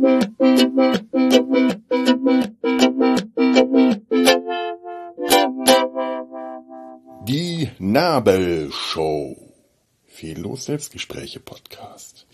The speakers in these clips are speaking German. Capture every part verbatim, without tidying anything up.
Die Nabelshow. Fehllos Selbstgespräche-Podcast.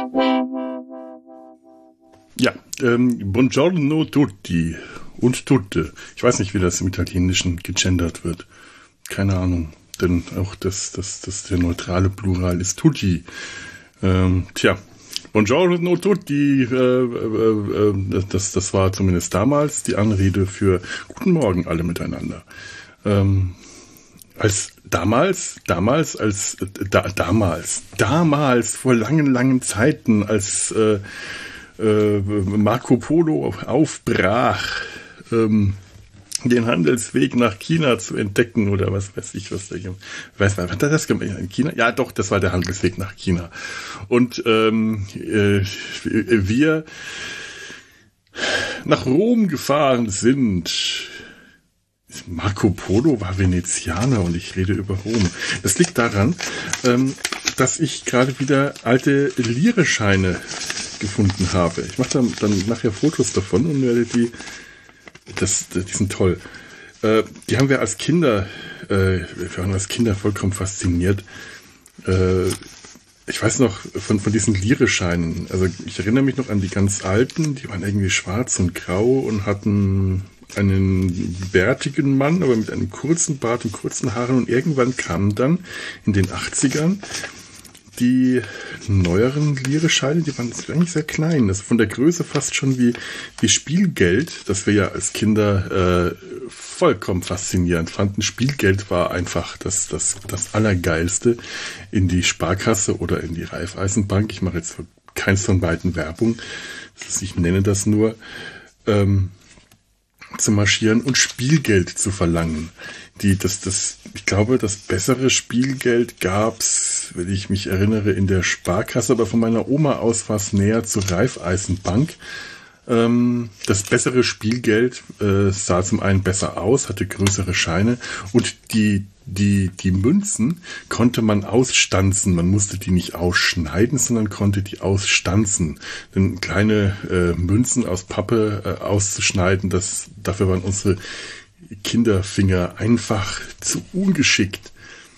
Ja, ähm, Buongiorno tutti und tutte. Ich weiß nicht, wie das im Italienischen gegendert wird. Keine Ahnung, denn auch das, das, das der neutrale Plural ist tutti. Ähm, tja, Buongiorno tutti, äh, äh, äh, das, das war zumindest damals die Anrede für Guten Morgen alle miteinander. Ähm, als damals, damals, als da, damals, damals vor langen, langen Zeiten, als äh, äh, Marco Polo aufbrach, ähm, den Handelsweg nach China zu entdecken oder was weiß ich, was der weiß man, hat er das gemacht in China? Ja, doch, das war der Handelsweg nach China. Und ähm, äh, wir nach Rom gefahren sind. Marco Polo war Venezianer und ich rede über Rom. Das liegt daran, ähm, dass ich gerade wieder alte Lire-Scheine gefunden habe. Ich mache dann, dann nachher Fotos davon und werde die, das, die sind toll. Äh, die haben wir als Kinder, äh, wir waren als Kinder vollkommen fasziniert. Äh, ich weiß noch von, von diesen Lire-Scheinen, also ich erinnere mich noch an die ganz alten, die waren irgendwie schwarz und grau und hatten einen bärtigen Mann, aber mit einem kurzen Bart und kurzen Haaren, und irgendwann kamen dann in den achtzigern die neueren Lire-Scheine, die waren eigentlich sehr klein, das von der Größe fast schon wie, wie Spielgeld, das wir ja als Kinder äh, vollkommen faszinierend fanden. Spielgeld war einfach das, das, das Allergeilste in die Sparkasse oder in die Raiffeisenbank. Ich mache jetzt keins von beiden Werbung, ich nenne das nur, ähm, zu marschieren und Spielgeld zu verlangen. Die, das, das, ich glaube, das bessere Spielgeld gab's, wenn ich mich erinnere, in der Sparkasse, aber von meiner Oma aus war es näher zur Raiffeisenbank. Ähm, das bessere Spielgeld äh, sah zum einen besser aus, hatte größere Scheine und die Die, die Münzen konnte man ausstanzen. Man musste die nicht ausschneiden, sondern konnte die ausstanzen. Denn kleine äh, Münzen aus Pappe äh, auszuschneiden, das, dafür waren unsere Kinderfinger einfach zu ungeschickt.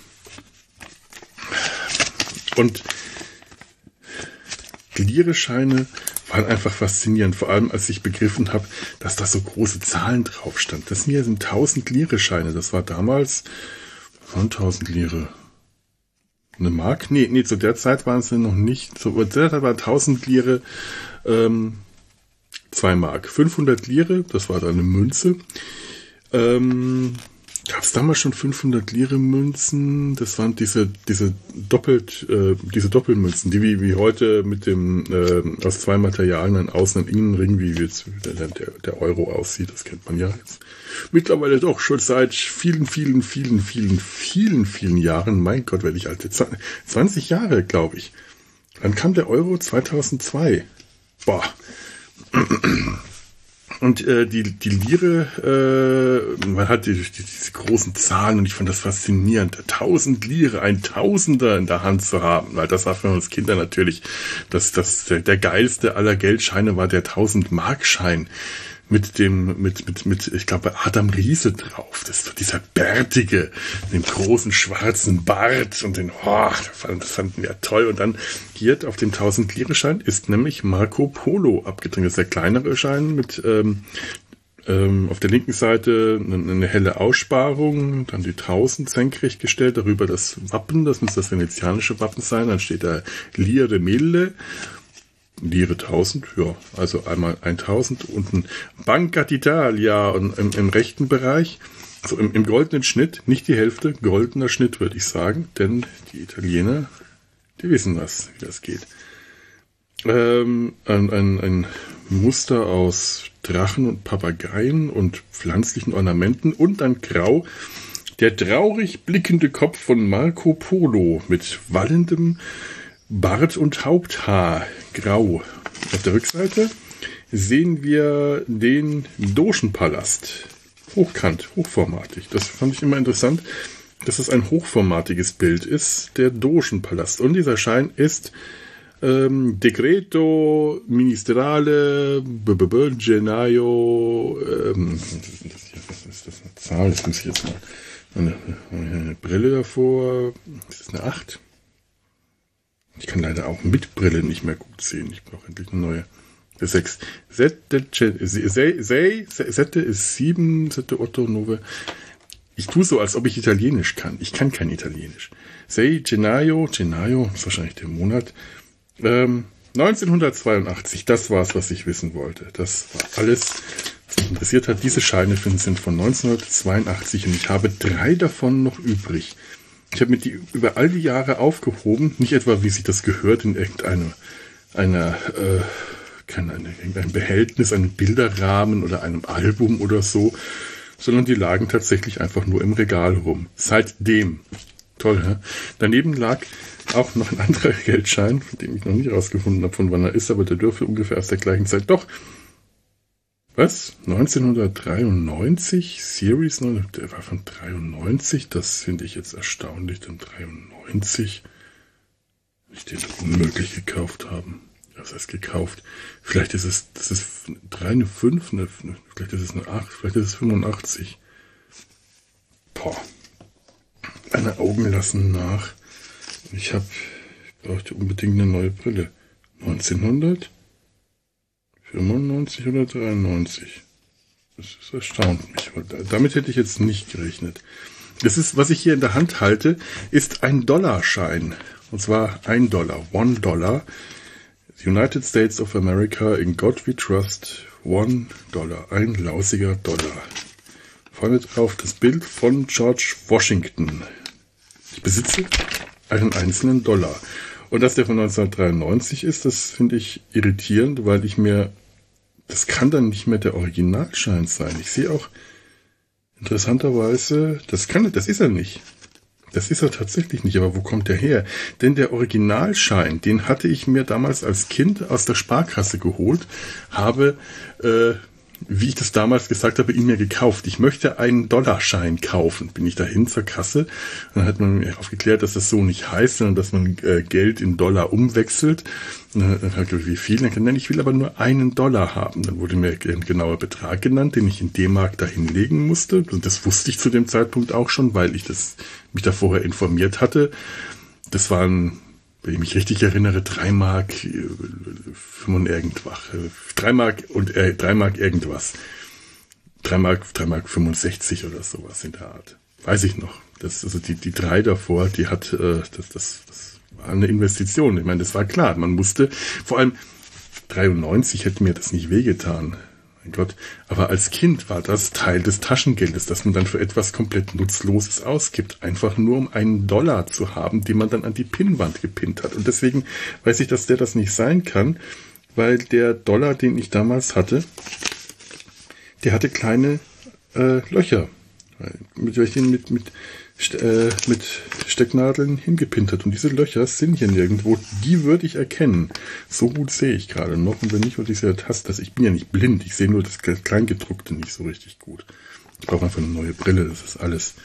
Und Lire-Scheine waren einfach faszinierend, vor allem als ich begriffen habe, dass da so große Zahlen drauf stand. Das hier sind tausend Lire-Scheine. Das war damals tausend Lire. Eine Mark? Nee, nee, zu der Zeit waren es noch nicht. Zu der Zeit waren tausend Lire ähm, zwei Mark. fünfhundert Lire, das war dann eine Münze. Ähm, gab es damals schon fünfhundert Lire Münzen? Das waren diese diese doppelt äh, diese Doppelmünzen, die wie wie heute mit dem äh, aus zwei Materialien, einen Außen- und Innenring, wie jetzt der, der, der Euro aussieht. Das kennt man ja jetzt mittlerweile doch schon seit vielen, vielen, vielen, vielen, vielen, vielen Jahren. Mein Gott, werde ich alt. zwanzig Jahre, glaube ich. Dann kam der Euro zweitausendzwei. Boah. Und äh, die, die Lire, äh, man hat die, die, diese großen Zahlen und ich fand das faszinierend. tausend Lire, ein Tausender in der Hand zu haben, weil das war für uns Kinder natürlich, das, das, der, der geilste aller Geldscheine war der tausend-Mark-Schein. Mit dem, mit, mit, mit, ich glaube, Adam Riese drauf. Das ist dieser Bärtige, den großen schwarzen Bart und den, oh, das fanden wir toll. Und dann hier auf dem tausend-Lire-Schein ist nämlich Marco Polo abgedrängt. Das ist der kleinere Schein mit, ähm, ähm, auf der linken Seite eine, eine helle Aussparung, dann die tausend senkrecht gestellt, darüber das Wappen, das muss das venezianische Wappen sein, dann steht da Lire Mille. Lire tausend, ja, also einmal tausend, unten Banca d'Italia und im, im rechten Bereich, also im, im goldenen Schnitt, nicht die Hälfte, goldener Schnitt würde ich sagen, denn die Italiener, die wissen was, wie das geht. Ähm, ein, ein, ein Muster aus Drachen und Papageien und pflanzlichen Ornamenten und dann grau, der traurig blickende Kopf von Marco Polo mit wallendem Bart und Haupthaar, grau. Auf der Rückseite sehen wir den Dogenpalast. Hochkant, hochformatig. Das fand ich immer interessant, dass es ein hochformatiges Bild ist, der Dogenpalast. Und dieser Schein ist ähm, Decreto Ministeriale B B B Gennaio, ähm, was ist das, eine Zahl? Das muss ich jetzt mal, eine, eine Brille davor, das ist eine acht. Ich kann leider auch mit Brille nicht mehr gut sehen, ich brauche endlich eine neue. sechs. Sette, Sette ist sieben, Sette, Otto, Nove. Ich tue so, als ob ich Italienisch kann. Ich kann kein Italienisch. Sei, Gennaio, Gennaio ist wahrscheinlich der Monat. Ähm, neunzehnhundertzweiundachtzig, das war's, was ich wissen wollte. Das war alles, was mich interessiert hat. Diese Scheine sind von neunzehnhundertzweiundachtzig und ich habe drei davon noch übrig. Ich habe mir die über all die Jahre aufgehoben, nicht etwa, wie sich das gehört, in irgendeiner einer, äh, Keine eine, irgendein Behältnis, einem Bilderrahmen oder einem Album oder so, sondern die lagen tatsächlich einfach nur im Regal rum. Seitdem. Toll, hä? Daneben lag auch noch ein anderer Geldschein, von dem ich noch nicht rausgefunden habe, von wann er ist, aber der dürfte ungefähr aus der gleichen Zeit. Doch. Was? neunzehnhundertdreiundneunzig? Series? Der war von dreiundneunzig? Das finde ich jetzt erstaunlich, denn dreiundneunzig ich den unmöglich gekauft haben. Was heißt gekauft? Vielleicht ist es, das ist drei, eine fünf, eine, vielleicht ist es eine acht, vielleicht ist es fünfundachtzig. Boah. Meine Augen lassen nach. Ich habe, ich brauchte unbedingt eine neue Brille. neunzehnhundertfünfundneunzig oder dreiundneunzig. Das ist, erstaunt mich. Damit hätte ich jetzt nicht gerechnet. Das ist, was ich hier in der Hand halte, ist ein Dollarschein. Und zwar ein Dollar, one Dollar. United States of America, in God we trust, one Dollar, ein lausiger Dollar. Vorne drauf das Bild von George Washington. Ich besitze einen einzelnen Dollar. Und dass der von neunzehnhundertdreiundneunzig ist, das finde ich irritierend, weil ich mir, das kann dann nicht mehr der Originalschein sein. Ich sehe auch interessanterweise, das kann, das ist er nicht. Das ist er tatsächlich nicht, aber wo kommt der her? Denn der Originalschein, den hatte ich mir damals als Kind aus der Sparkasse geholt, habe, äh, wie ich das damals gesagt habe, ihn mir gekauft. Ich möchte einen Dollarschein kaufen. Bin ich dahin zur Kasse, dann hat man mir aufgeklärt, dass das so nicht heißt, sondern dass man äh, Geld in Dollar umwechselt. Und dann, dann habe ich, wie viel? Dann kann ich will aber nur einen Dollar haben. Dann wurde mir ein genauer Betrag genannt, den ich in D-Mark da hinlegen musste. Und das wusste ich zu dem Zeitpunkt auch schon, weil ich das mich da vorher informiert hatte. Das waren, wenn ich mich richtig erinnere, drei Mark fünf irgendwas. drei Mark und äh, drei Mark irgendwas. drei Mark, drei Mark fünfundsechzig oder sowas in der Art. Weiß ich noch. Das, also die, die drei davor, die hat, äh, das, das, das war eine Investition. Ich meine, das war klar. Man musste, vor allem dreiundneunzig hätte mir das nicht wehgetan. Mein Gott. Aber als Kind war das Teil des Taschengeldes, das man dann für etwas komplett Nutzloses ausgibt. Einfach nur, um einen Dollar zu haben, den man dann an die Pinnwand gepinnt hat. Und deswegen weiß ich, dass der das nicht sein kann, weil der Dollar, den ich damals hatte, der hatte kleine äh, Löcher, mit welchen mit, mit, äh, mit Stecknadeln hingepinnt hat. Und diese Löcher sind hier nirgendwo. Die würde ich erkennen. So gut sehe ich gerade noch. Und wenn nicht, würde ich sie Taste. Ich bin ja nicht blind. Ich sehe nur das Kleingedruckte nicht so richtig gut. Ich brauche einfach eine neue Brille. Das ist alles.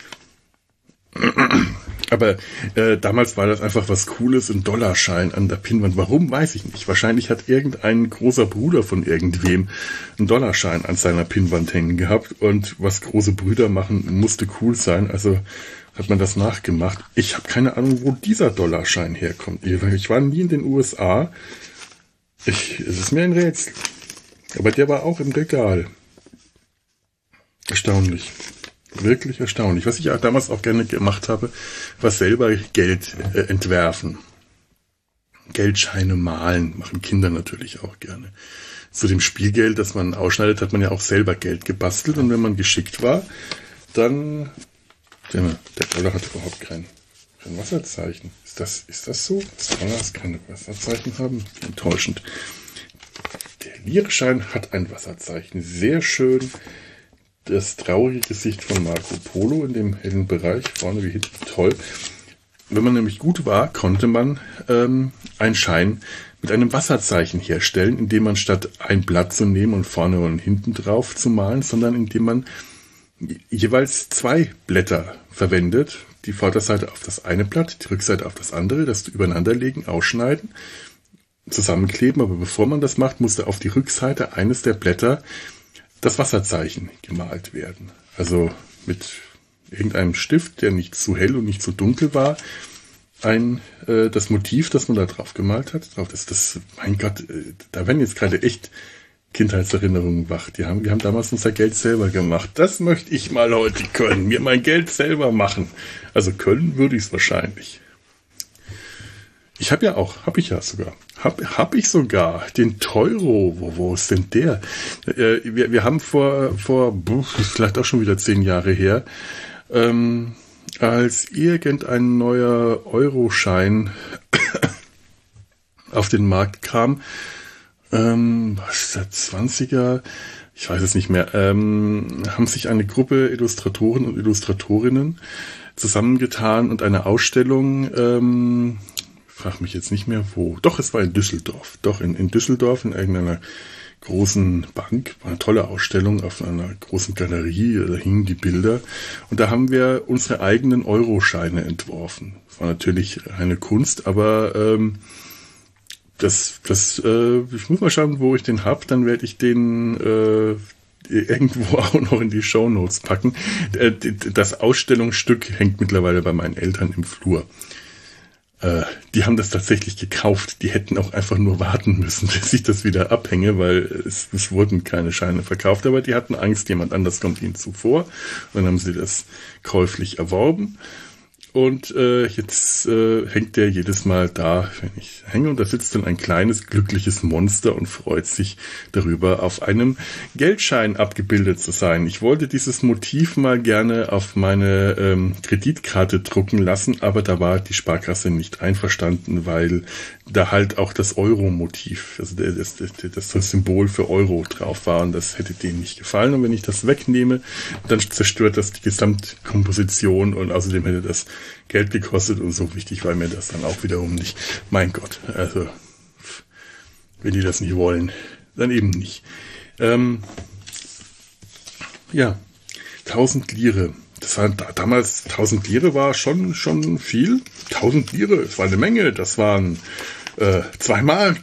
Aber äh, damals war das einfach was Cooles, ein Dollarschein an der Pinnwand. Warum, weiß ich nicht. Wahrscheinlich hat irgendein großer Bruder von irgendwem einen Dollarschein an seiner Pinnwand hängen gehabt. Und was große Brüder machen, musste cool sein. Also hat man das nachgemacht. Ich habe keine Ahnung, wo dieser Dollarschein herkommt. Ich war nie in den U S A. Ich, es ist mir ein Rätsel. Aber der war auch im Regal. Erstaunlich. Wirklich erstaunlich. Was ich auch damals auch gerne gemacht habe, war selber Geld äh, entwerfen. Geldscheine malen, machen Kinder natürlich auch gerne. Zu dem Spielgeld, das man ausschneidet, hat man ja auch selber Geld gebastelt. Und wenn man geschickt war, dann... Der, der Dollar hat überhaupt kein, kein Wasserzeichen. Ist das, ist das so? Dass Dollars keine Wasserzeichen haben? Enttäuschend. Der Lierschein hat ein Wasserzeichen. Sehr schön. Das traurige Gesicht von Marco Polo in dem hellen Bereich, vorne wie hinten, toll. Wenn man nämlich gut war, konnte man ähm, einen Schein mit einem Wasserzeichen herstellen, indem man statt ein Blatt zu nehmen und vorne und hinten drauf zu malen, sondern indem man jeweils zwei Blätter verwendet, die Vorderseite auf das eine Blatt, die Rückseite auf das andere, das übereinander legen, ausschneiden zusammenkleben, aber bevor man das macht, musste auf die Rückseite eines der Blätter das Wasserzeichen gemalt werden. Also mit irgendeinem Stift, der nicht zu hell und nicht zu dunkel war, ein äh, das Motiv, das man da drauf gemalt hat, drauf, das, das, mein Gott, äh, da werden jetzt gerade echt Kindheitserinnerungen wach. Die haben, wir haben damals unser Geld selber gemacht. Das möchte ich mal heute können, mir mein Geld selber machen. Also können würde ich es wahrscheinlich. Ich habe ja auch, habe ich ja sogar, habe hab ich sogar den Teuro. Wo, wo ist denn der? Äh, wir, wir haben vor, vor, vielleicht auch schon wieder zehn Jahre her, ähm, als irgendein neuer Euroschein auf den Markt kam, ähm, was ist der zwanziger, ich weiß es nicht mehr, ähm, haben sich eine Gruppe Illustratoren und Illustratorinnen zusammengetan und eine Ausstellung, ähm, frag mich jetzt nicht mehr wo, doch, es war in Düsseldorf, doch in, in Düsseldorf in irgendeiner großen Bank, war eine tolle Ausstellung auf einer großen Galerie, da hingen die Bilder und da haben wir unsere eigenen Euroscheine entworfen. Das war natürlich eine Kunst, aber ähm, das, das, äh, ich muss mal schauen, wo ich den hab, dann werde ich den äh, irgendwo auch noch in die Shownotes packen. Äh, das Ausstellungsstück hängt mittlerweile bei meinen Eltern im Flur. Äh, die haben das tatsächlich gekauft. Die hätten auch einfach nur warten müssen, bis ich das wieder abhänge, weil es, es wurden keine Scheine verkauft, aber die hatten Angst, jemand anders kommt ihnen zuvor. Und dann haben sie das käuflich erworben. Und äh, jetzt äh, hängt der jedes Mal da, wenn ich hänge. Und da sitzt dann ein kleines, glückliches Monster und freut sich darüber, auf einem Geldschein abgebildet zu sein. Ich wollte dieses Motiv mal gerne auf meine ähm, Kreditkarte drucken lassen, aber da war die Sparkasse nicht einverstanden, weil da halt auch das Euro-Motiv, also das, das, das Symbol für Euro drauf war. Und das hätte denen nicht gefallen. Und wenn ich das wegnehme, dann zerstört das die Gesamtkomposition und außerdem hätte das Geld gekostet und so wichtig war mir das dann auch wiederum nicht. Mein Gott, also wenn die das nicht wollen, dann eben nicht. Ähm, ja, tausend Lire. Das war da, damals, tausend Lire war schon schon viel. tausend Lire, das war eine Menge. Das waren äh, zwei Mark.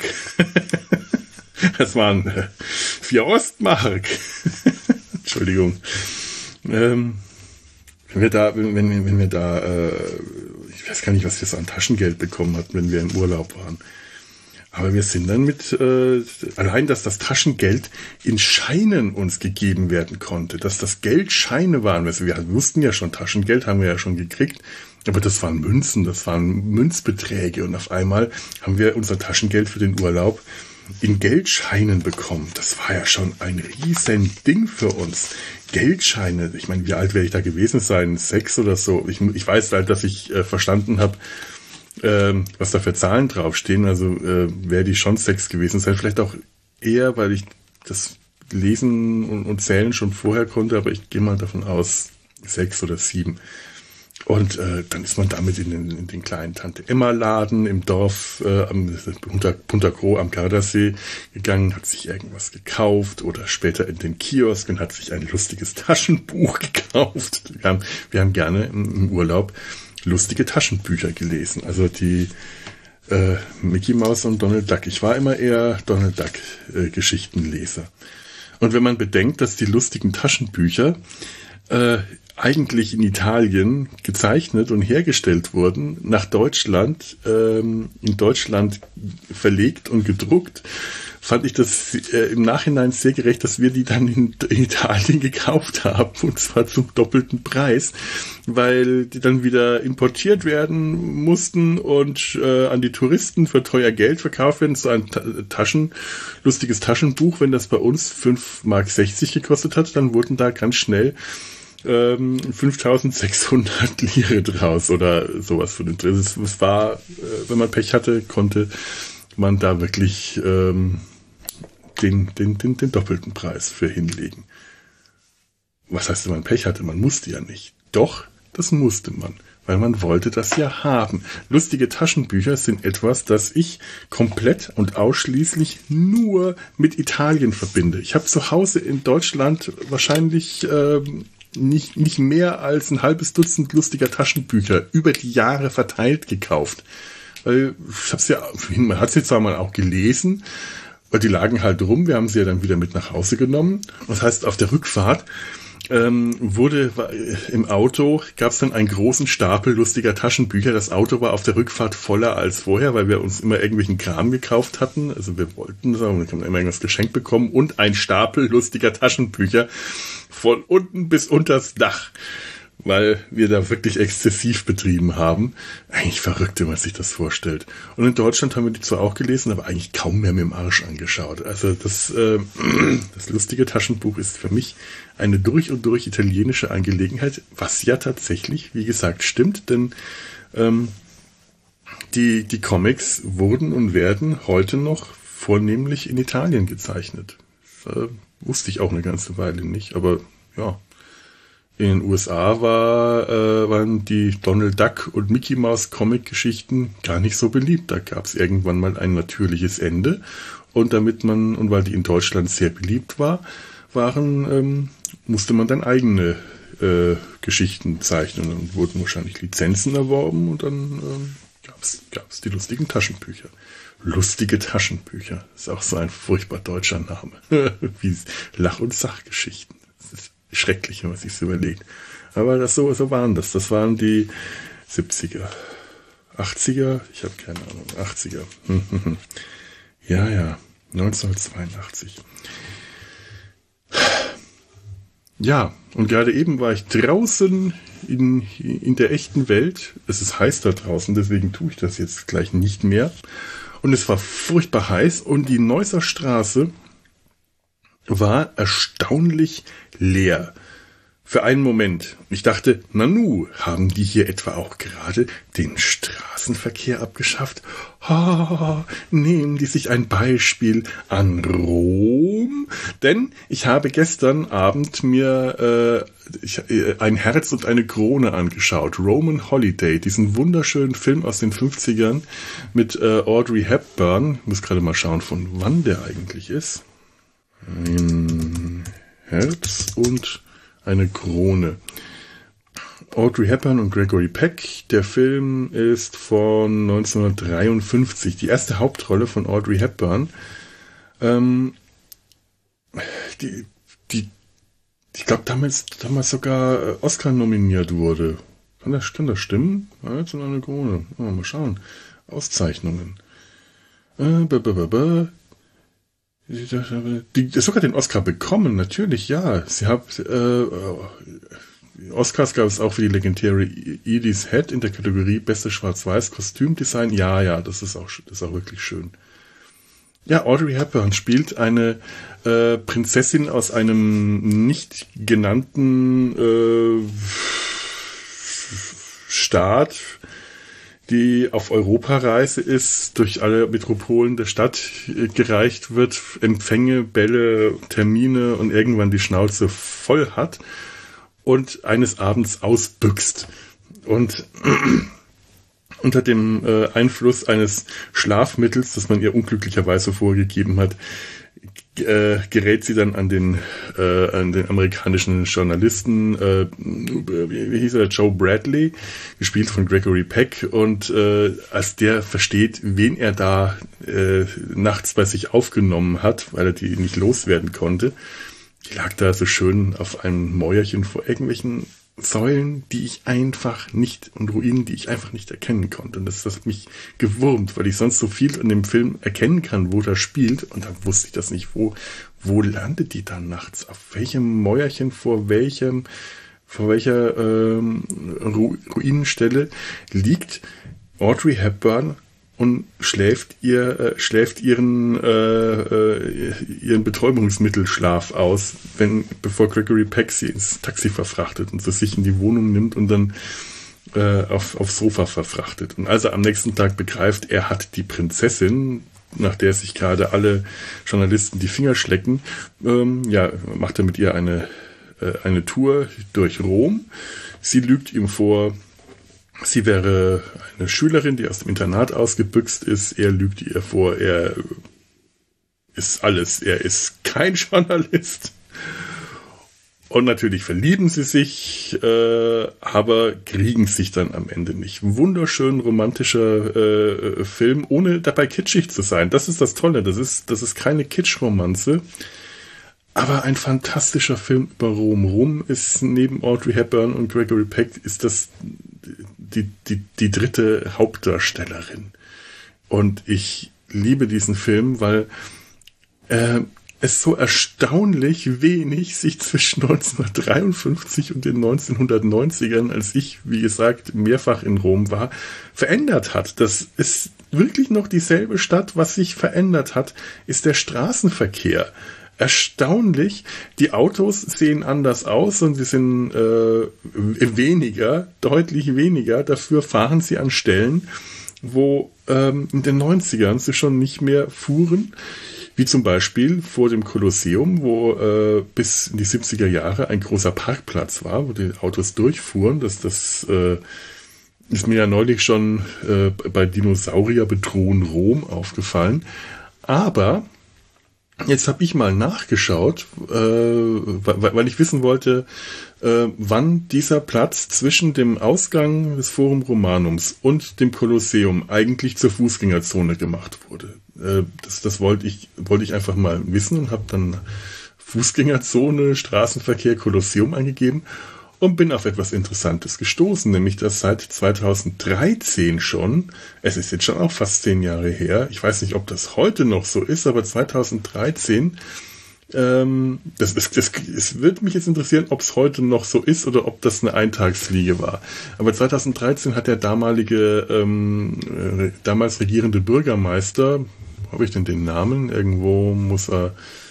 Das waren äh, vier Ostmark. Entschuldigung. Ähm, Wenn wir da, wenn, wenn, wenn wir da, äh, ich weiß gar nicht, was wir so an Taschengeld bekommen hatten, wenn wir im Urlaub waren. Aber wir sind dann mit, äh, allein, dass das Taschengeld in Scheinen uns gegeben werden konnte, dass das Geld Scheine waren. Also wir wussten ja schon, Taschengeld haben wir ja schon gekriegt, aber das waren Münzen, das waren Münzbeträge und auf einmal haben wir unser Taschengeld für den Urlaub in Geldscheinen bekommen. Das war ja schon ein riesen Ding für uns. Geldscheine, ich meine, wie alt werde ich da gewesen sein? Sechs oder so. Ich, ich weiß halt, dass ich äh, verstanden habe, ähm, was da für Zahlen draufstehen. Also äh, werde ich schon sechs gewesen sein. Vielleicht auch eher, weil ich das Lesen und, und Zählen schon vorher konnte, aber ich gehe mal davon aus, sechs oder sieben. Und äh, dann ist man damit in den, in den kleinen Tante-Emma-Laden im Dorf äh, am Punta, Punta Cro am Gardasee gegangen, hat sich irgendwas gekauft oder später in den Kiosk und hat sich ein lustiges Taschenbuch gekauft. Wir haben, wir haben gerne im, im Urlaub lustige Taschenbücher gelesen. Also die äh, Mickey Mouse und Donald Duck. Ich war immer eher Donald Duck äh, Geschichtenleser. Und wenn man bedenkt, dass die lustigen Taschenbücher äh, eigentlich in Italien gezeichnet und hergestellt wurden, nach Deutschland, ähm, in Deutschland verlegt und gedruckt, fand ich das äh, im Nachhinein sehr gerecht, dass wir die dann in, in Italien gekauft haben, und zwar zum doppelten Preis, weil die dann wieder importiert werden mussten und äh, an die Touristen für teuer Geld verkauft werden. So ein Ta- Taschen, lustiges Taschenbuch, wenn das bei uns fünf Mark sechzig gekostet hat, dann wurden da ganz schnell fünftausendsechshundert Lire draus oder sowas für den Dreh. Es war, wenn man Pech hatte, konnte man da wirklich ähm, den, den, den, den doppelten Preis für hinlegen. Was heißt, wenn man Pech hatte? Man musste ja nicht. Doch, das musste man, weil man wollte das ja haben. Lustige Taschenbücher sind etwas, das ich komplett und ausschließlich nur mit Italien verbinde. Ich habe zu Hause in Deutschland wahrscheinlich ähm, nicht, nicht mehr als ein halbes Dutzend lustiger Taschenbücher über die Jahre verteilt gekauft. weil ich hab's ja, man hat sie zwar mal auch gelesen, aber die lagen halt rum, wir haben sie ja dann wieder mit nach Hause genommen. Das heißt, auf der Rückfahrt ähm, wurde im Auto, gab es dann einen großen Stapel lustiger Taschenbücher. Das Auto war auf der Rückfahrt voller als vorher, weil wir uns immer irgendwelchen Kram gekauft hatten. Also wir wollten das, aber wir haben immer irgendwas geschenkt bekommen und ein Stapel lustiger Taschenbücher von unten bis unters Dach, weil wir da wirklich exzessiv betrieben haben. Eigentlich verrückt, wenn man sich das vorstellt. Und in Deutschland haben wir die zwar auch gelesen, aber eigentlich kaum mehr mit dem Arsch angeschaut. Also das, äh, das lustige Taschenbuch ist für mich eine durch und durch italienische Angelegenheit, was ja tatsächlich, wie gesagt, stimmt, denn ähm, die, die Comics wurden und werden heute noch vornehmlich in Italien gezeichnet. Das äh, wusste ich auch eine ganze Weile nicht, aber ja. In den U S A war, äh, waren die Donald Duck und Mickey Mouse Comic-Geschichten gar nicht so beliebt. Da gab es irgendwann mal ein natürliches Ende. Und damit man, und weil die in Deutschland sehr beliebt war, waren, ähm, musste man dann eigene äh, Geschichten zeichnen. Und wurden wahrscheinlich Lizenzen erworben und dann ähm, gab's, gab's die lustigen Taschenbücher. Lustige Taschenbücher. Ist auch so ein furchtbar deutscher Name. Wie Lach- und Sachgeschichten. Das ist schrecklich, wenn man sich überlegt. Aber das so, so waren das. Das waren die siebziger. achtziger? Ich habe keine Ahnung. achtziger. Ja, ja. neunzehnhundertzweiundachtzig. Ja, und gerade eben war ich draußen in, in der echten Welt. Es ist heiß da draußen, deswegen tue ich das jetzt gleich nicht mehr. Und es war furchtbar heiß und die Neusser Straße war erstaunlich leer. Für einen Moment. Ich dachte, Nanu, haben die hier etwa auch gerade den Straßenverkehr abgeschafft? Oh, nehmen die sich ein Beispiel an Rom? Denn ich habe gestern Abend mir äh, ich, äh, ein Herz und eine Krone angeschaut. Roman Holiday, diesen wunderschönen Film aus den fünfzigern mit äh, Audrey Hepburn. Ich muss gerade mal schauen, von wann der eigentlich ist. Ein Herz und eine Krone. Audrey Hepburn und Gregory Peck. Der Film ist von neunzehnhundertdreiundfünfzig. Die erste Hauptrolle von Audrey Hepburn. Ähm, die, die, ich glaube, damals, damals sogar Oscar nominiert wurde. Kann das, kann das stimmen? Herz und eine Krone. Oh, mal schauen. Auszeichnungen. Äh, b -b -b -b. Die, die sogar den Oscar bekommen, natürlich, ja. Sie hat, äh, Oscars gab es auch für die legendäre Edie's Head in der Kategorie Beste Schwarz-Weiß-Kostümdesign. Ja, ja, das ist auch, das ist auch wirklich schön. Ja, Audrey Hepburn spielt eine äh, Prinzessin aus einem nicht genannten äh, Staat, die auf Europareise ist, durch alle Metropolen der Stadt gereicht wird, Empfänge, Bälle, Termine und irgendwann die Schnauze voll hat und eines Abends ausbüchst. Und unter dem äh, Einfluss eines Schlafmittels, das man ihr unglücklicherweise vorgegeben hat, äh, gerät sie dann an den äh, an den amerikanischen Journalisten, äh, wie, wie hieß er, Joe Bradley, gespielt von Gregory Peck, und äh, als der versteht, wen er da äh, nachts bei sich aufgenommen hat, weil er die nicht loswerden konnte, die lag da so schön auf einem Mäuerchen vor irgendwelchen Säulen, die ich einfach nicht, und Ruinen, die ich einfach nicht erkennen konnte. Und das, das hat mich gewurmt, weil ich sonst so viel in dem Film erkennen kann, wo das spielt. Und dann wusste ich das nicht, wo, wo landet die dann nachts? Auf welchem Mäuerchen, vor welchem, vor welcher ähm, Ru- Ruinenstelle liegt Audrey Hepburn und schläft ihr äh, schläft ihren äh, äh, ihren Betäubungsmittelschlaf aus, wenn bevor Gregory Peck sie ins Taxi verfrachtet und zu sich in die Wohnung nimmt und dann äh, auf aufs Sofa verfrachtet. Und als er am nächsten Tag begreift, er hat die Prinzessin, nach der sich gerade alle Journalisten die Finger schlecken, ähm, ja, macht er mit ihr eine äh, eine Tour durch Rom. Sie lügt ihm vor, sie wäre eine Schülerin, die aus dem Internat ausgebüxt ist. Er lügt ihr vor, er ist alles. Er ist kein Journalist. Und natürlich verlieben sie sich, äh, aber kriegen sich dann am Ende nicht. Wunderschön romantischer äh, Film, ohne dabei kitschig zu sein. Das ist das Tolle. Das ist, das ist keine Kitschromanze, aber ein fantastischer Film über Rom. Rom ist neben Audrey Hepburn und Gregory Peck ist das die, die, die dritte Hauptdarstellerin. Und ich liebe diesen Film, weil äh, es so erstaunlich wenig sich zwischen neunzehnhundertdreiundfünfzig und den neunzehnhundertneunzigern, als ich, wie gesagt, mehrfach in Rom war, verändert hat. Das ist wirklich noch dieselbe Stadt. Was sich verändert hat, ist der Straßenverkehr. Erstaunlich. Die Autos sehen anders aus und sie sind äh, weniger, deutlich weniger. Dafür fahren sie an Stellen, wo ähm, in den neunzigern sie schon nicht mehr fuhren. Wie zum Beispiel vor dem Kolosseum, wo äh, bis in die siebziger Jahre ein großer Parkplatz war, wo die Autos durchfuhren. Das, das äh, ist mir ja neulich schon äh, bei Dinosaurier bedrohen Rom aufgefallen. Aber jetzt habe ich mal nachgeschaut, äh, weil, weil ich wissen wollte, äh, wann dieser Platz zwischen dem Ausgang des Forum Romanums und dem Kolosseum eigentlich zur Fußgängerzone gemacht wurde. Äh, das das wollte ich, wollte ich einfach mal wissen und habe dann Fußgängerzone, Straßenverkehr, Kolosseum eingegeben und bin auf etwas Interessantes gestoßen, nämlich dass seit zweitausenddreizehn schon, es ist jetzt schon auch fast zehn Jahre her, ich weiß nicht, ob das heute noch so ist, aber zweitausenddreizehn, ähm, das, ist, das, es würde mich jetzt interessieren, ob es heute noch so ist oder ob das eine Eintagsfliege war. Aber zweitausenddreizehn hat der damalige, ähm, äh, damals regierende Bürgermeister, wo habe ich denn den Namen? Irgendwo muss er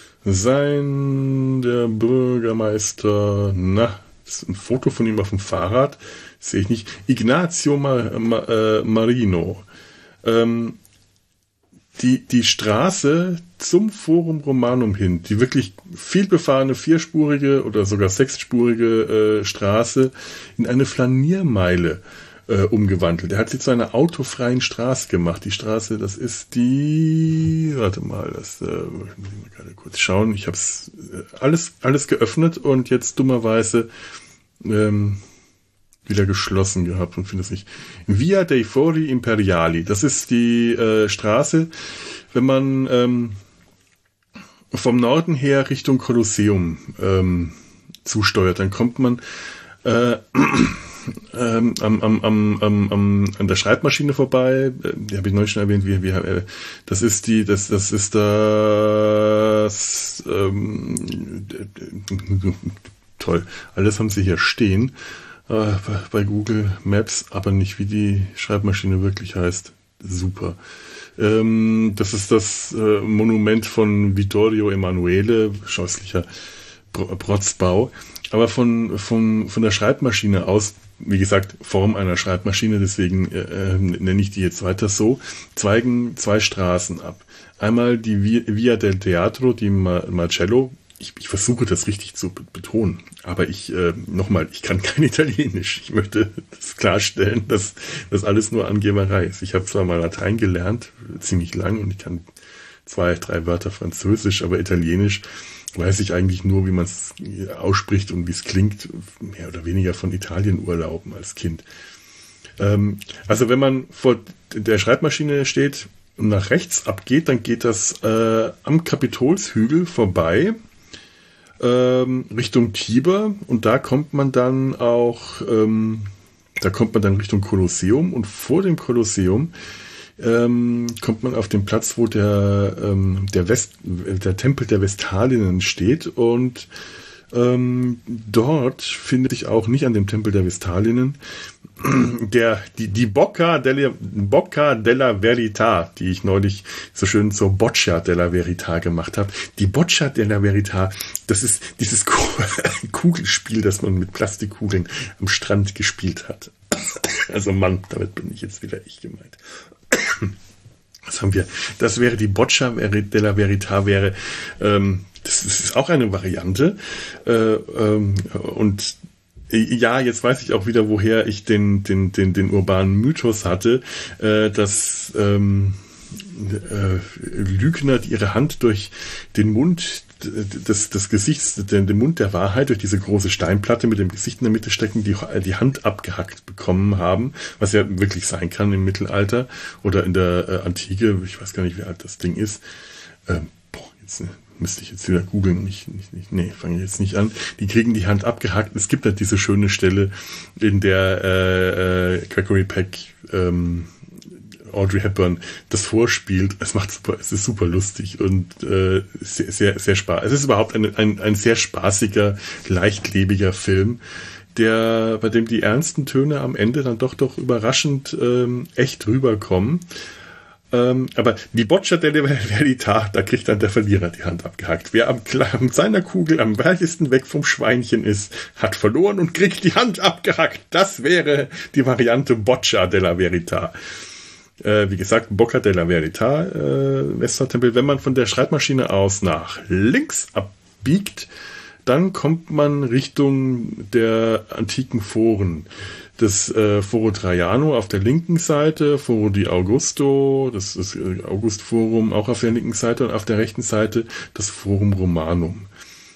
sein, der Bürgermeister, na, das ist ein Foto von ihm auf dem Fahrrad, sehe ich nicht. Ignazio Mar- Mar- äh, Marino. Ähm, die, die Straße zum Forum Romanum hin, die wirklich vielbefahrene vierspurige oder sogar sechsspurige äh, Straße in eine Flaniermeile äh, umgewandelt. Er hat sie zu einer autofreien Straße gemacht. Die Straße, das ist die, warte mal, das äh, muss ich mal gerade kurz schauen. Ich habe es äh, alles, alles geöffnet und jetzt dummerweise ähm, wieder geschlossen gehabt und finde es nicht. Via dei Fori Imperiali. Das ist die äh, Straße, wenn man ähm, vom Norden her Richtung Kolosseum ähm, zusteuert, dann kommt man äh, ähm, am, am, am, am, am, an der Schreibmaschine vorbei. Die habe ich neulich schon erwähnt. Wie, wie, äh, das ist die, das, das ist das ähm, toll. Alles haben sie hier stehen. Äh, bei, bei Google Maps, aber nicht wie die Schreibmaschine wirklich heißt. Super. Ähm, das ist das äh, Monument von Vittorio Emanuele, scheußlicher Protzbau. Aber von, von, von der Schreibmaschine aus, wie gesagt, Form einer Schreibmaschine, deswegen äh, nenne ich die jetzt weiter so, zweigen zwei Straßen ab. Einmal die Via del Teatro di Marcello. Ich, ich versuche das richtig zu betonen, aber ich, äh, nochmal, ich kann kein Italienisch. Ich möchte das klarstellen, dass das alles nur Angeberei ist. Ich habe zwar mal Latein gelernt, ziemlich lang, und ich kann zwei, drei Wörter Französisch, aber Italienisch weiß ich eigentlich nur, wie man es ausspricht und wie es klingt, mehr oder weniger von Italienurlauben als Kind. Ähm, also wenn man vor der Schreibmaschine steht und nach rechts abgeht, dann geht das äh, am Kapitolshügel vorbei, ähm, Richtung Tiber, und da kommt man dann auch, ähm, da kommt man dann Richtung Kolosseum, und vor dem Kolosseum ähm, kommt man auf den Platz, wo der ähm, der West der Tempel der Vestalinnen steht, und ähm, dort findet sich auch nicht an dem Tempel der Vestalinnen der die die Bocca della Bocca della Verità, die ich neulich so schön zur Boccia della Verità gemacht habe. Die Boccia della Verità, das ist dieses Kugelspiel, das man mit Plastikkugeln am Strand gespielt hat. Also Mann, damit bin ich jetzt wieder ich gemeint. Was haben wir? Das wäre die Boccia della Verità, wäre ähm, das ist auch eine Variante, äh, ähm, und ja, jetzt weiß ich auch wieder, woher ich den den den den urbanen Mythos hatte, äh, dass ähm, äh, Lügner, die ihre Hand durch den Mund des, des Gesichts, den, den Mund der Wahrheit, durch diese große Steinplatte mit dem Gesicht in der Mitte stecken, die die Hand abgehackt bekommen haben, was ja wirklich sein kann im Mittelalter oder in der äh, Antike. Ich weiß gar nicht, wie alt das Ding ist. Ähm, boah, jetzt ne, müsste ich jetzt wieder googeln. Nicht, nicht, nicht, nee, fange ich jetzt nicht an. Die kriegen die Hand abgehackt. Es gibt halt diese schöne Stelle, in der äh, äh, Gregory Peck ähm, Audrey Hepburn das vorspielt. Es macht super, es ist super lustig und äh, sehr, sehr, sehr spaßig. Es ist überhaupt ein, ein, ein sehr spaßiger, leichtlebiger Film, der, bei dem die ernsten Töne am Ende dann doch doch überraschend ähm, echt rüberkommen. Ähm, aber die Boccia della Verità, da kriegt dann der Verlierer die Hand abgehackt. Wer am, am seiner Kugel am weitesten weg vom Schweinchen ist, hat verloren und kriegt die Hand abgehackt. Das wäre die Variante Boccia della Verità. Äh, wie gesagt, Bocca della Verità, äh, Westfahrtempel. Wenn man von der Schreibmaschine aus nach links abbiegt, dann kommt man Richtung der antiken Foren. Das äh, Foro Traiano auf der linken Seite, Foro di Augusto, das ist das August-Forum auch auf der linken Seite und auf der rechten Seite das Forum Romanum.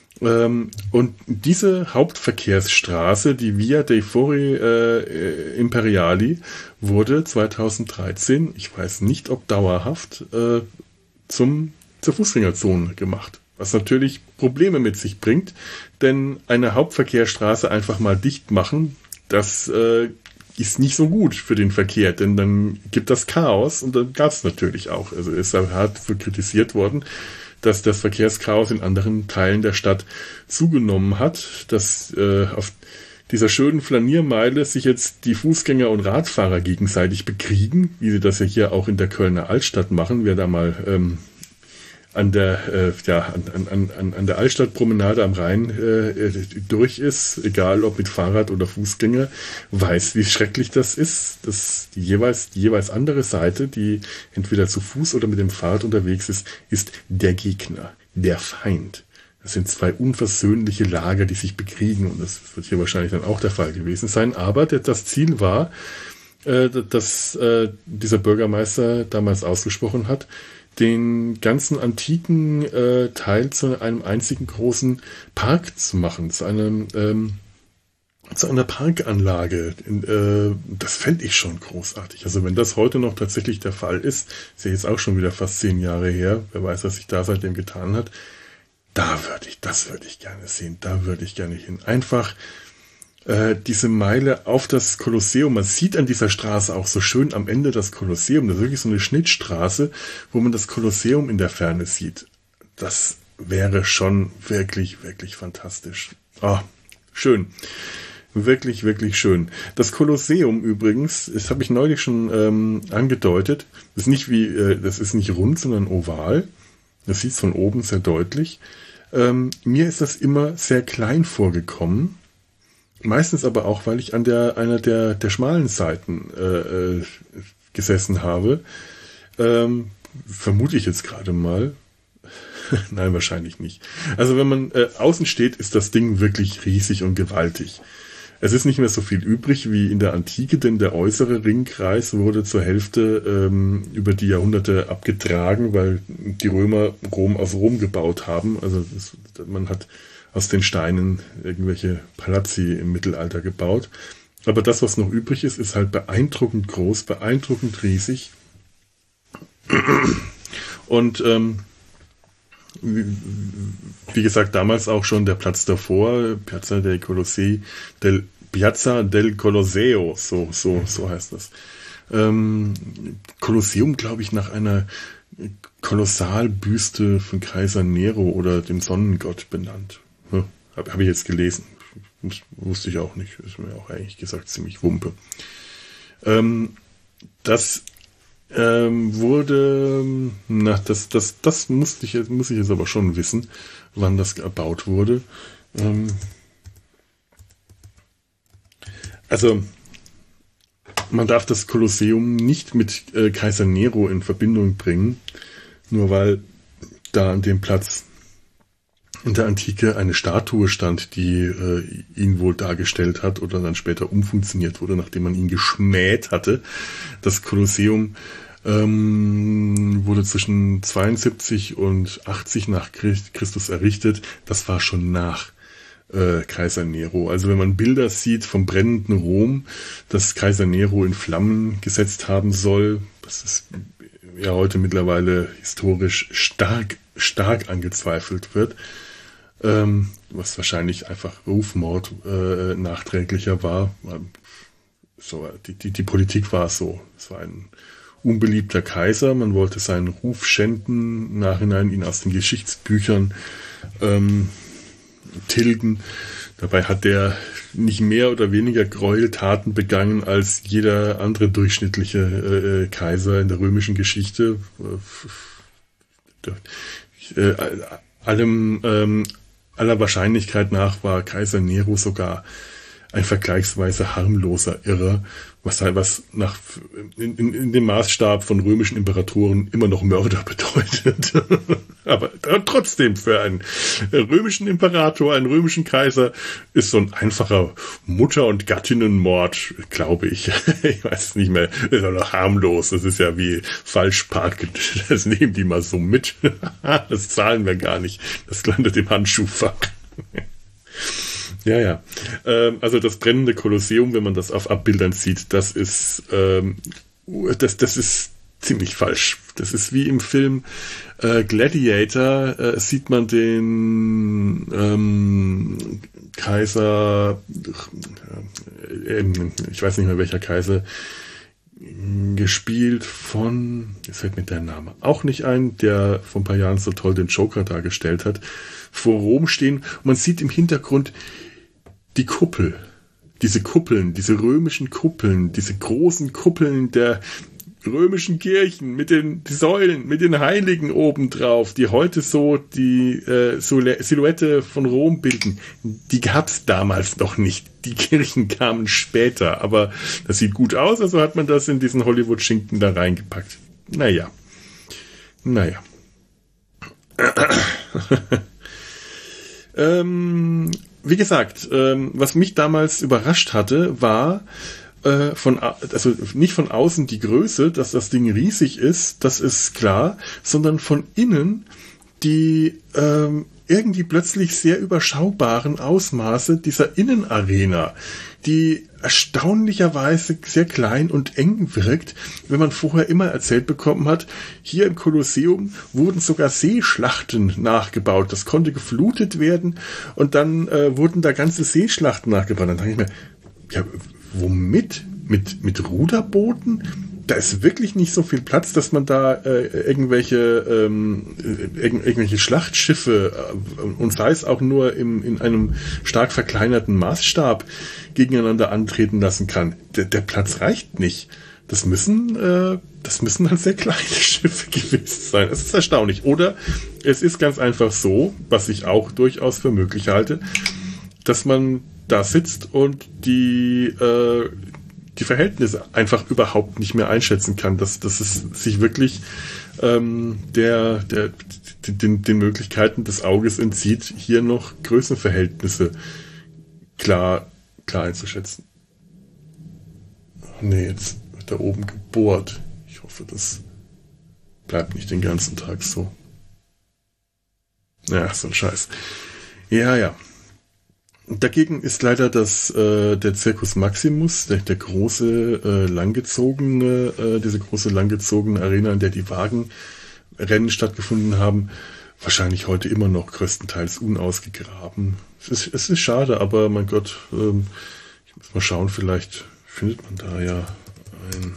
Ähm, und diese Hauptverkehrsstraße, die Via dei Fori äh, Imperiali, wurde zweitausenddreizehn, ich weiß nicht ob dauerhaft, äh, zum, zur Fußgängerzone gemacht. Was natürlich Probleme mit sich bringt, denn eine Hauptverkehrsstraße einfach mal dicht machen, das äh, ist nicht so gut für den Verkehr, denn dann gibt das Chaos und dann gab es natürlich auch. Also ist hart für kritisiert worden, dass das Verkehrschaos in anderen Teilen der Stadt zugenommen hat, dass äh, auf dieser schönen Flaniermeile sich jetzt die Fußgänger und Radfahrer gegenseitig bekriegen, wie sie das ja hier auch in der Kölner Altstadt machen. Wer da mal ähm, an der äh, ja an, an, an, an der Altstadtpromenade am Rhein äh, durch ist, egal ob mit Fahrrad oder Fußgänger, weiß, wie schrecklich das ist, dass die jeweils die jeweils andere Seite, die entweder zu Fuß oder mit dem Fahrrad unterwegs ist, ist der Gegner, der Feind. Das sind zwei unversöhnliche Lager, die sich bekriegen, und das wird hier wahrscheinlich dann auch der Fall gewesen sein. Aber das Ziel war, äh, dass äh, dieser Bürgermeister damals ausgesprochen hat, den ganzen antiken äh, Teil zu einem einzigen großen Park zu machen, zu einem ähm, zu einer Parkanlage. Äh, das fände ich schon großartig. Also wenn das heute noch tatsächlich der Fall ist, ist ja jetzt auch schon wieder fast zehn Jahre her, wer weiß, was sich da seitdem getan hat, da würde ich, das würde ich gerne sehen, da würde ich gerne hin. Einfach äh, diese Meile auf das Kolosseum. Man sieht an dieser Straße auch so schön am Ende das Kolosseum. Das ist wirklich so eine Schnittstraße, wo man das Kolosseum in der Ferne sieht. Das wäre schon wirklich, wirklich fantastisch. Ah, schön. Wirklich, wirklich schön. Das Kolosseum übrigens, das habe ich neulich schon ähm, angedeutet, das ist nicht wie, äh, das ist nicht rund, sondern oval. Das sieht von oben sehr deutlich. Ähm, mir ist das immer sehr klein vorgekommen. Meistens aber auch, weil ich an der einer der, der schmalen Seiten äh, äh, gesessen habe. Ähm, vermute ich jetzt gerade mal. Nein, wahrscheinlich nicht. Also wenn man äh, außen steht, ist das Ding wirklich riesig und gewaltig. Es ist nicht mehr so viel übrig wie in der Antike, denn der äußere Ringkreis wurde zur Hälfte ähm, über die Jahrhunderte abgetragen, weil die Römer Rom aus Rom gebaut haben. Also das, man hat aus den Steinen irgendwelche Palazzi im Mittelalter gebaut. Aber das, was noch übrig ist, ist halt beeindruckend groß, beeindruckend riesig. Und ähm, wie, wie gesagt, damals auch schon der Platz davor, Piazza del Colossei, del Piazza del Colosseo, so, so, so heißt das. Ähm, Kolosseum, glaube ich, nach einer Kolossalbüste von Kaiser Nero oder dem Sonnengott benannt. Hm, Habe hab ich jetzt gelesen. Wusste ich auch nicht. Ist mir auch eigentlich gesagt ziemlich Wumpe. Ähm, das ähm, wurde, na, das, das, das musste ich jetzt, muss ich jetzt aber schon wissen, wann das erbaut wurde. Ähm, also, man darf das Kolosseum nicht mit äh, Kaiser Nero in Verbindung bringen, nur weil da an dem Platz in der Antike eine Statue stand, die äh, ihn wohl dargestellt hat oder dann später umfunktioniert wurde, nachdem man ihn geschmäht hatte. Das Kolosseum ähm, wurde zwischen zweiundsiebzig und achtzig nach Christus errichtet. Das war schon nach äh, Kaiser Nero. Also wenn man Bilder sieht vom brennenden Rom, das Kaiser Nero in Flammen gesetzt haben soll, das ist ja heute mittlerweile historisch stark, stark angezweifelt wird, ähm, was wahrscheinlich einfach Rufmord äh, nachträglicher war. So, die, die, die Politik war so. Es war ein unbeliebter Kaiser, man wollte seinen Ruf schänden, im Nachhinein ihn aus den Geschichtsbüchern ähm, tilgen. Dabei hat der nicht mehr oder weniger Gräueltaten begangen als jeder andere durchschnittliche äh, Kaiser in der römischen Geschichte. Äh, allem, ähm, aller Wahrscheinlichkeit nach war Kaiser Nero sogar ein vergleichsweise harmloser Irrer, was halt was nach in, in, in dem Maßstab von römischen Imperatoren immer noch Mörder bedeutet. Aber trotzdem für einen römischen Imperator, einen römischen Kaiser ist so ein einfacher Mutter- und Gattinnenmord, glaube ich. Ich weiß nicht mehr, ist auch noch harmlos. Das ist ja wie Falschpark. Das nehmen die mal so mit. Das zahlen wir gar nicht. Das landet im Handschuhfach. Ja, ja. Ähm, also das brennende Kolosseum, wenn man das auf Abbildern sieht, das ist, ähm, das, das ist ziemlich falsch. Das ist wie im Film äh, Gladiator, äh, sieht man den ähm, Kaiser, äh, ich weiß nicht mehr welcher Kaiser, gespielt von, jetzt fällt mir der Name auch nicht ein, der vor ein paar Jahren so toll den Joker dargestellt hat, vor Rom stehen und man sieht im Hintergrund die Kuppel, diese Kuppeln, diese römischen Kuppeln, diese großen Kuppeln der römischen Kirchen mit den die Säulen, mit den Heiligen obendrauf, die heute so die äh, Silhouette von Rom bilden. Die gab's damals noch nicht. Die Kirchen kamen später, aber das sieht gut aus, also hat man das in diesen Hollywood-Schinken da reingepackt. Naja. Naja. ähm, wie gesagt, ähm, was mich damals überrascht hatte, war äh, von, also nicht von außen die Größe, dass das Ding riesig ist, das ist klar, sondern von innen die ähm, irgendwie plötzlich sehr überschaubaren Ausmaße dieser Innenarena, die erstaunlicherweise sehr klein und eng wirkt, wenn man vorher immer erzählt bekommen hat, hier im Kolosseum wurden sogar Seeschlachten nachgebaut. Das konnte geflutet werden und dann äh, wurden da ganze Seeschlachten nachgebaut. Dann dachte ich mir, ja, womit? Mit, mit Ruderbooten? Da ist wirklich nicht so viel Platz, dass man da äh, irgendwelche ähm, irg- irgendwelche Schlachtschiffe äh, und sei es auch nur im, in einem stark verkleinerten Maßstab gegeneinander antreten lassen kann. Der, der Platz reicht nicht. Das müssen äh, das müssen dann sehr kleine Schiffe gewesen sein. Das ist erstaunlich. Oder es ist ganz einfach so, was ich auch durchaus für möglich halte, dass man da sitzt und die äh, die Verhältnisse einfach überhaupt nicht mehr einschätzen kann, dass, dass es sich wirklich ähm, der, der, den, den Möglichkeiten des Auges entzieht, hier noch Größenverhältnisse klar, klar einzuschätzen. Ach nee, jetzt wird da oben gebohrt. Ich hoffe, das bleibt nicht den ganzen Tag so. Ja, so ein Scheiß. Ja, ja. Dagegen ist leider das äh, der Circus Maximus, der, der große äh, langgezogene, äh, diese große langgezogene Arena, in der die Wagenrennen stattgefunden haben, wahrscheinlich heute immer noch größtenteils unausgegraben. Es ist, es ist schade, aber mein Gott, ähm, ich muss mal schauen, vielleicht findet man da ja ein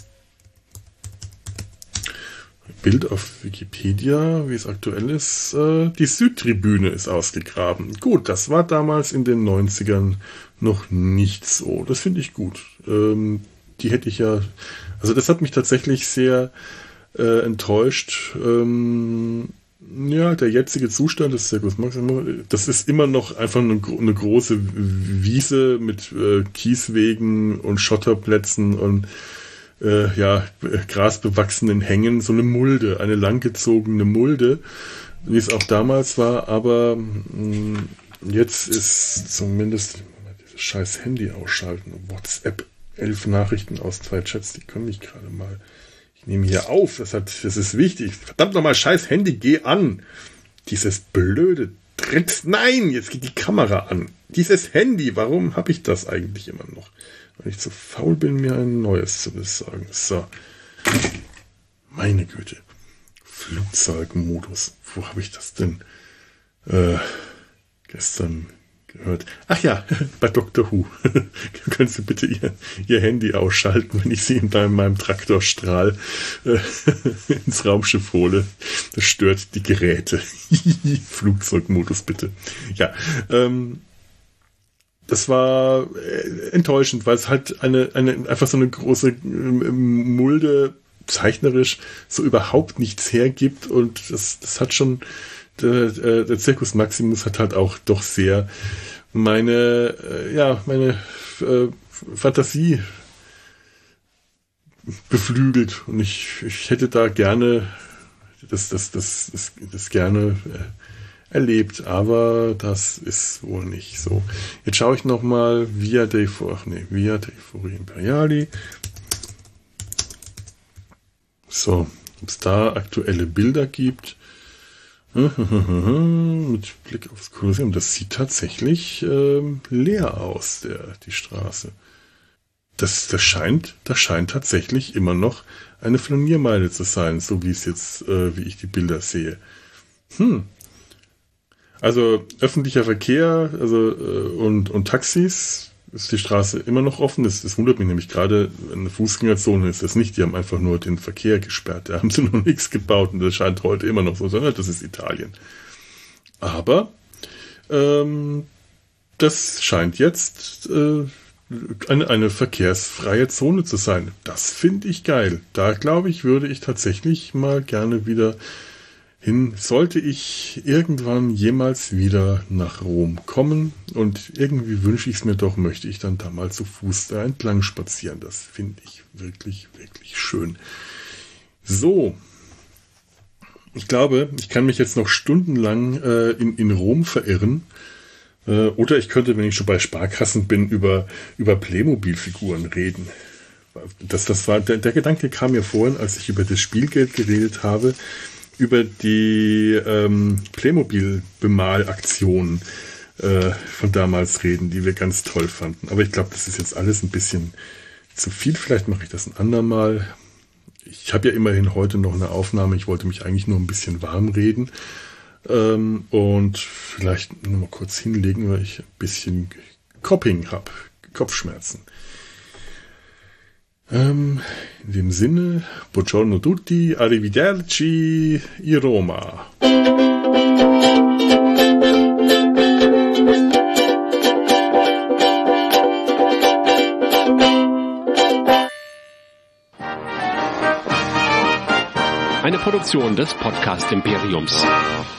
Bild auf Wikipedia, wie es aktuell ist. Äh, die Südtribüne ist ausgegraben. Gut, das war damals in den neunzigern noch nicht so. Das finde ich gut. Ähm, die hätte ich ja, also das hat mich tatsächlich sehr äh, enttäuscht. Ähm, ja, der jetzige Zustand des Circus Maximus, das ist immer noch einfach eine, eine große Wiese mit äh, Kieswegen und Schotterplätzen und Äh, ja, grasbewachsenen Hängen, so eine Mulde, eine langgezogene Mulde, wie es auch damals war, aber mh, jetzt ist zumindest dieses scheiß Handy ausschalten, WhatsApp, elf Nachrichten aus zwei Chats, die können mich gerade mal Ich nehme hier auf, das, hat, das ist wichtig. Verdammt nochmal, scheiß Handy, geh an. Dieses blöde Drecks... Nein, jetzt geht die Kamera an. Dieses Handy, warum habe ich das eigentlich immer noch? Weil ich zu faul bin, mir ein neues zu besorgen. So. Meine Güte. Flugzeugmodus. Wo habe ich das denn äh, gestern gehört? Ach ja, bei Doktor Who. Können Sie bitte Ihr, Ihr Handy ausschalten, wenn ich Sie in meinem Traktorstrahl äh, ins Raumschiff hole. Das stört die Geräte. Flugzeugmodus bitte. Ja, ähm, das war äh, enttäuschend, weil es halt eine, eine einfach so eine große äh, Mulde zeichnerisch so überhaupt nichts hergibt, und das, das hat schon, der, der Circus Maximus hat halt auch doch sehr meine, äh, ja, meine äh, Fantasie beflügelt, und ich, ich hätte da gerne das, das, das, das, das gerne äh, erlebt, aber das ist wohl nicht so. Jetzt schaue ich nochmal Via dei Fori, ach nee, Via dei Fori Imperiali. So, ob es da aktuelle Bilder gibt. Mit Blick aufs Kolosseum. Das sieht tatsächlich ähm, leer aus, der, die Straße. Das, das scheint, das scheint tatsächlich immer noch eine Flaniermeile zu sein, so wie es jetzt, äh, wie ich die Bilder sehe. Hm. Also öffentlicher Verkehr, also äh, und, und Taxis, ist die Straße immer noch offen. Das, das wundert mich nämlich gerade. Eine Fußgängerzone ist das nicht. Die haben einfach nur den Verkehr gesperrt. Da haben sie noch nichts gebaut, und das scheint heute immer noch so zu sein. Das ist Italien. Aber ähm, das scheint jetzt äh, eine, eine verkehrsfreie Zone zu sein. Das finde ich geil. Da glaube ich, würde ich tatsächlich mal gerne wieder hin, sollte ich irgendwann jemals wieder nach Rom kommen, und irgendwie wünsche ich es mir doch, möchte ich dann da mal zu Fuß da entlang spazieren. Das finde ich wirklich, wirklich schön. So, ich glaube, ich kann mich jetzt noch stundenlang äh, in, in Rom verirren, äh, oder ich könnte, wenn ich schon bei Sparkassen bin, über, über Playmobil-Figuren reden. Das, das war, der, der Gedanke kam mir vorhin, als ich über das Spielgeld geredet habe, über die ähm, Playmobil-Bemalaktion äh, von damals reden, die wir ganz toll fanden. Aber ich glaube, das ist jetzt alles ein bisschen zu viel. Vielleicht mache ich das ein andermal. Ich habe ja immerhin heute noch eine Aufnahme. Ich wollte mich eigentlich nur ein bisschen warm reden. Ähm, und vielleicht nur mal kurz hinlegen, weil ich ein bisschen Copping habe. Kopfschmerzen. Ähm, in dem Sinne, buongiorno tutti, arrivederci, i Roma. Eine Produktion des Podcast Imperiums.